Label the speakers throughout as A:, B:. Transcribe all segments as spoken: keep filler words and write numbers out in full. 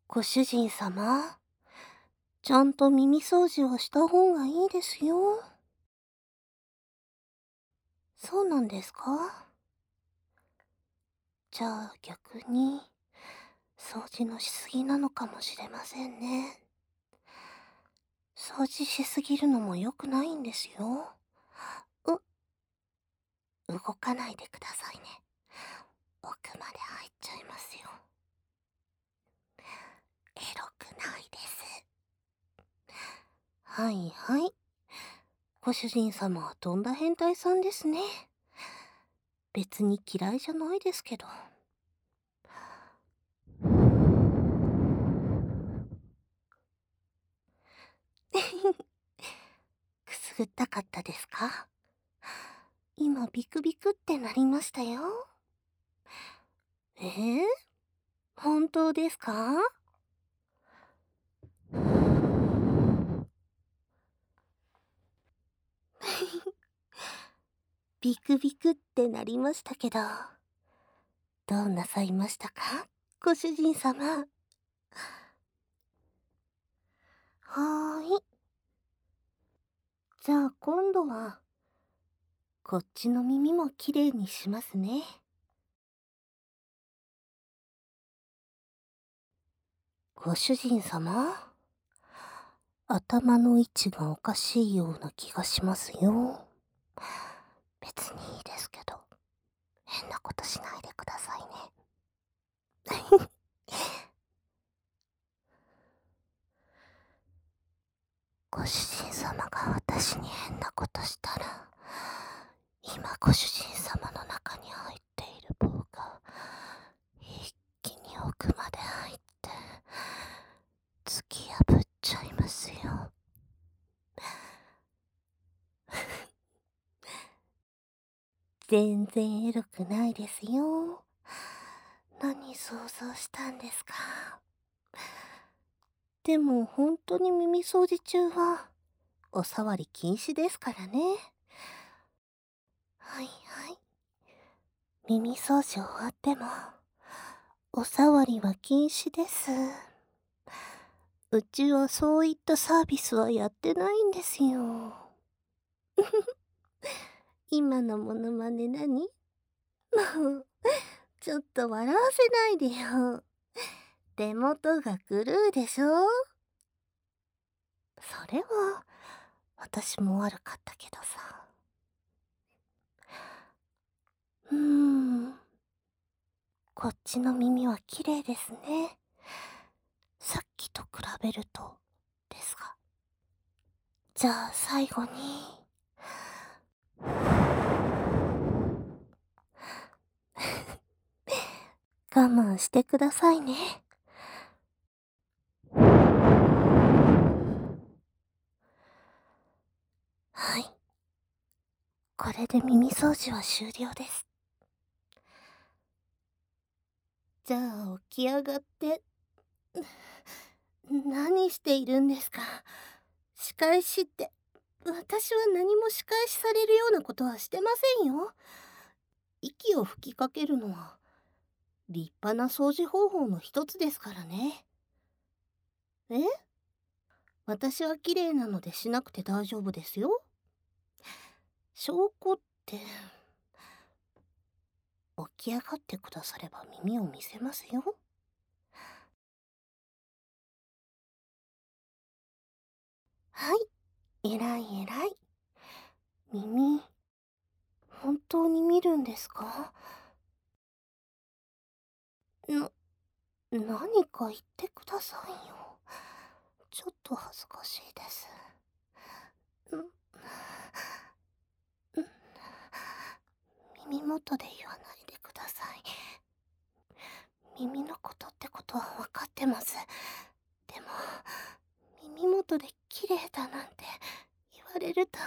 A: ご主人様、ちゃんと耳掃除をした方がいいですよ。そうなんですか？じゃあ逆に、掃除のしすぎなのかもしれませんね。掃除しすぎるのも良くないんですよ。う、動かないでくださいね。奥まで入っちゃいますよ。エロくないです。はいはい。ご主人様はとんだ変態さんですね。別に嫌いじゃないですけど。くすぐったかったですか？今ビクビクってなりましたよ。えー、本当ですか？ビクビクってなりましたけど、どうなさいましたか、ご主人様。はーい。じゃあ今度は、こっちの耳もきれいにしますね。ご主人様、頭の位置がおかしいような気がしますよ。別にいいですけど、変なことしないでくださいね。ご主人様が私に変なことしたら、今ご主人様の中に入っている棒が一気に奥まで入って突き破っちゃいますよ。全然エロくないですよ。何想像したんですか？でも本当に耳掃除中はお触り禁止ですからね。はいはい。耳掃除終わってもお触りは禁止です。うちはそういったサービスはやってないんですよ。今のモノマネ何？もう、ちょっと笑わせないでよ。手元が狂うでしょ？それは、私も悪かったけどさ。うーん。こっちの耳は綺麗ですね。さっきと比べると、ですが。じゃあ最後に。我慢してくださいね。はい。これで耳掃除は終了です。じゃあ起き上がって。何しているんですか？仕返しって、私は何も仕返しされるようなことはしてませんよ。息を吹きかけるのは立派な掃除方法の一つですからね。え？私は綺麗なのでしなくて大丈夫ですよ。証拠って、起き上がってくだされば耳を見せますよ。はい、えらいえらい。耳、本当に見るんですか？な、何か言ってくださいよ。ちょっと恥ずかしいです。んん耳元で言わないでください。耳のことってことは分かってます。でも、耳元で綺麗だなんて言われると。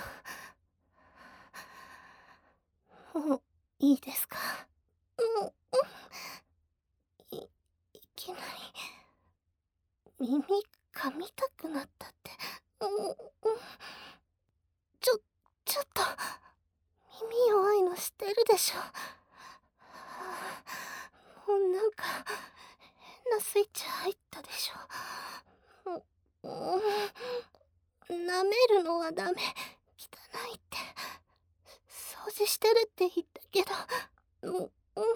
A: もういいですか？もう、い、いきなり耳噛みたくなったって。うんちょ、ちょっと、耳弱いの知ってるでしょ。もうなんか、変スイッチ入ったでしょ。う、うーん、舐めるのはダメ。汚いって。掃除してるって言ったけど、うん、うん、耳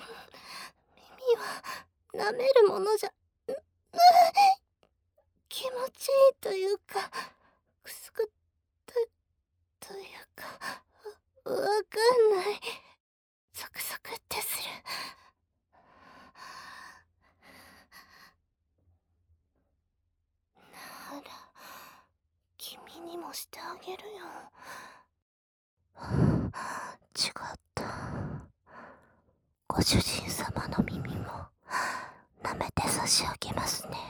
A: は舐めるものじゃ、う、う、気持ちいいというか、くすぐったというか、わかんない。ゾクゾクってする。なら、君にもしてあげるよ。違った。ご主人様の耳も舐めて差し上げますね。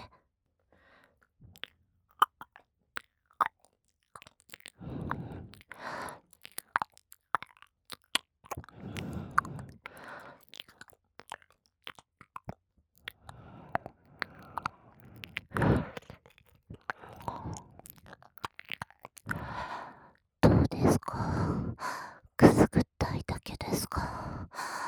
A: どうですか？くすぐったいだけですか？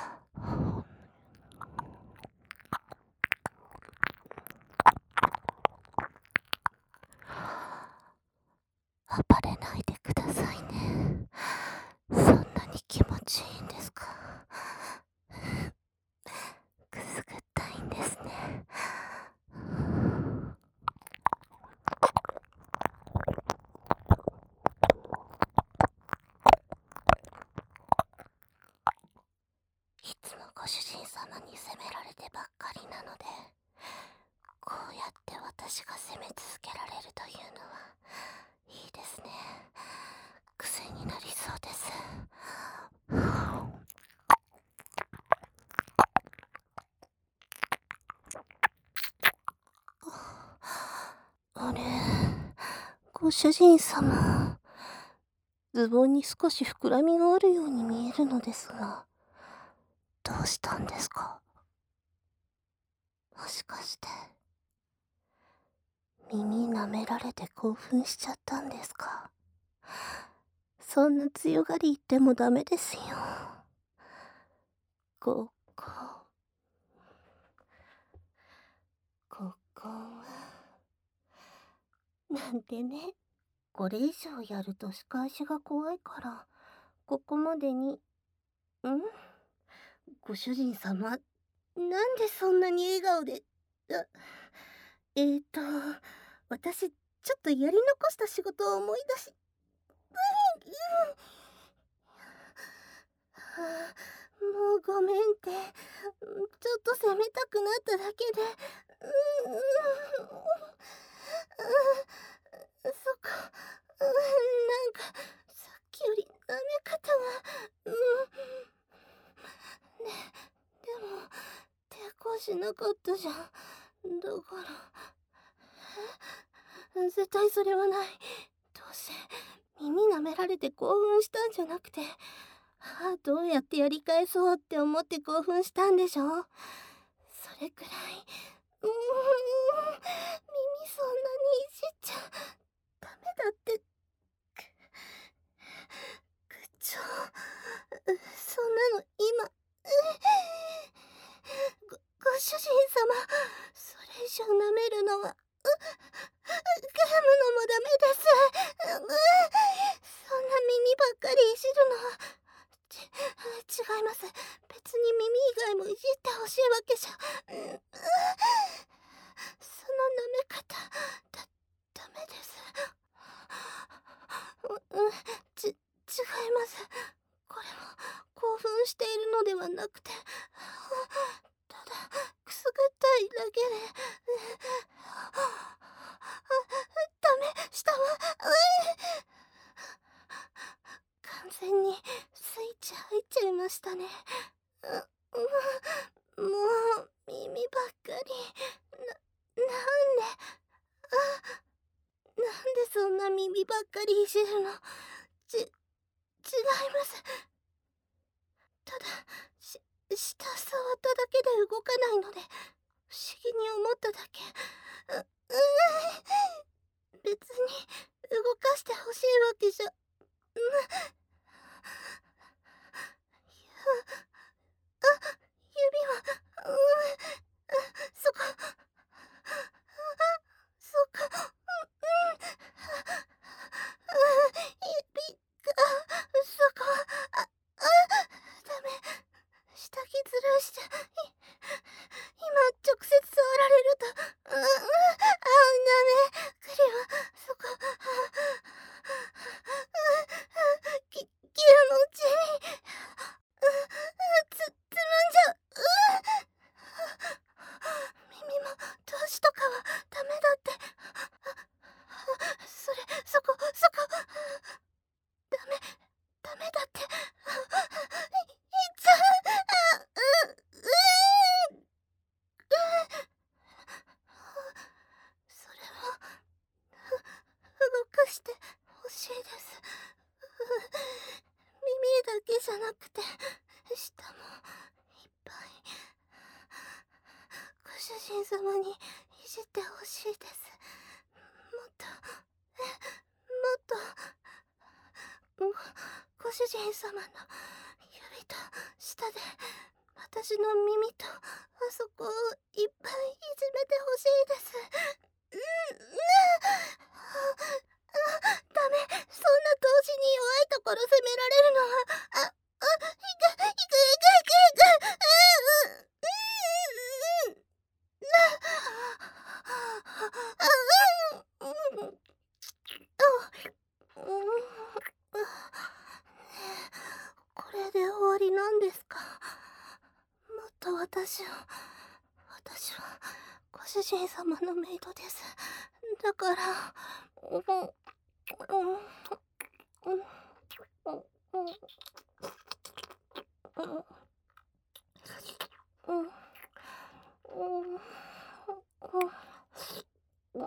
A: 暴れないでくださいね。そんなに気持ちいいんですか？くすぐったいんですね。いつもご主人様に責められてばっかりなので、こうやって私が責め続けられるというのはいいですね。癖になりそうです。あれ、ご主人様、ズボンに少し膨らみがあるように見えるのですが、どうしたんですか？もしかして耳舐められて興奮しちゃったんですか？そんな強がり言ってもダメですよ。ここ、ここは、なんてね。これ以上やると仕返しが怖いから、ここまでに。ん？ご主人様、なんでそんなに笑顔で、あ、えーと、私、ちょっとやり残した仕事を思い出し、うん、うん。はあ、もうごめんって。ちょっと責めたくなっただけで。うん、うん、うん、そっか。うん、なんか、さっきより舐め方が、うん。ね、でも、抵抗しなかったじゃん。だから、え、絶対それはない。どうせ、耳舐められて興奮したんじゃなくて、ああ、どうやってやり返そうって思って興奮したんでしょ？それくらい、うーん、耳そんなにいじっちゃダメだって。ぐっちょ、そんなの今、ごご主人様、それ以上舐めるのは、う、噛むのもダメです。う、う、そんな耳ばっかりいじるのは、ち、違います。別に耳以外もいじってほしいわけじゃ、うん、う、その舐め方、だ、ダメです。う、うん、ち、違います。これも興奮しているのではなくて、ただくすぐったいだけで、ダメ、したわ。完全にスイッチ入っちゃいましたね。う、う、もう耳ばっかり。な、なんで、あ、なんでそんな耳ばっかりいじるの？ち、違います。ただ、し、下触っただけで動かないので、不思議に思っただけ。う、うー、別に動かしてほしいわけじゃ、うん。ゆ、あ、指は、うん、そこ、 かはダメだって。それ、そこ、そこ。ダメ、ダメだって。いっちゃう。う、うーん。それは、動かしてほしいです。耳だけじゃなくて、舌もいっぱい。ご主人様にいじってほしいです。もっと、もっと、ご、ご主人様の指と舌で私の耳とあそこをいっぱいいじめてほしいです。うん、うん、あ、あ、ダメ。そんな同時に弱いところ責められるのは、あ、あ、いく、いく、いく、いく、いく、うん、うん、うん、うん、うん、うん、うん、これで終わりなんですか？もっと私を、私はご主人様のメイドです。だから、うん、うん、うん、うん、うん、うん、うん、うん、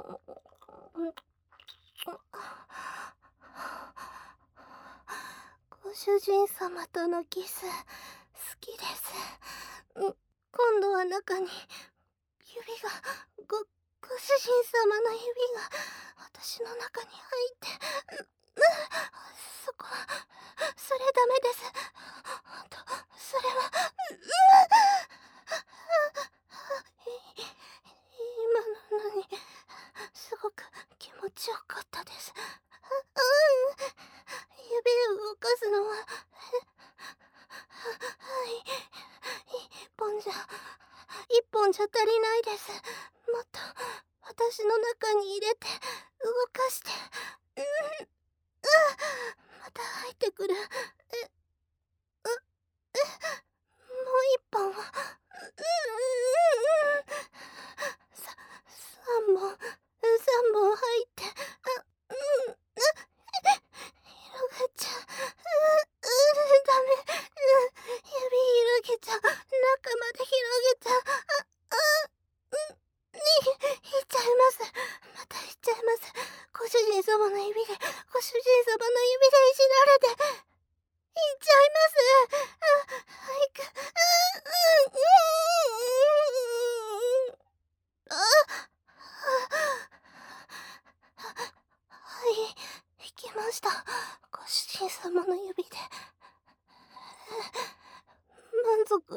A: ご主人様とのキス、好きです。ん、今度は中に、指が、ご、ご主人様の指が、私の中に入って、ん、ん、そこは、それダメです。ほんと、それは、ん、ん、い、今の何、すごく気持ちよかったです。うん、指を動かすのは、はい、一本じゃ、一本じゃ足りないです。もっと、私の中に入れて、動かして、うん、うん、また入ってくる。え、う、え、もう一本は、うん、うん、うん、うん、さ、三本、三本入って、あ、うん、あ、広がっちゃう。う、うん、ダメ。うん、指広げちゃう。中まで広げちゃう。あ、あ、うん、に、いっちゃいます。またいっちゃいます。ご主人様の指で、ご主人様の指でいじられて、いっちゃいます。あ、はいく、うん、うん、うん、あ、はい、引きました。ご主人様の指で。満足。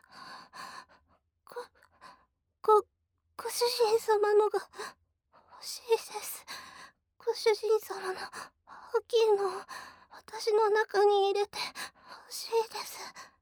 A: ご、ご、ご主人様のが欲しいです。ご主人様の大きいのを私の中に入れて欲しいです。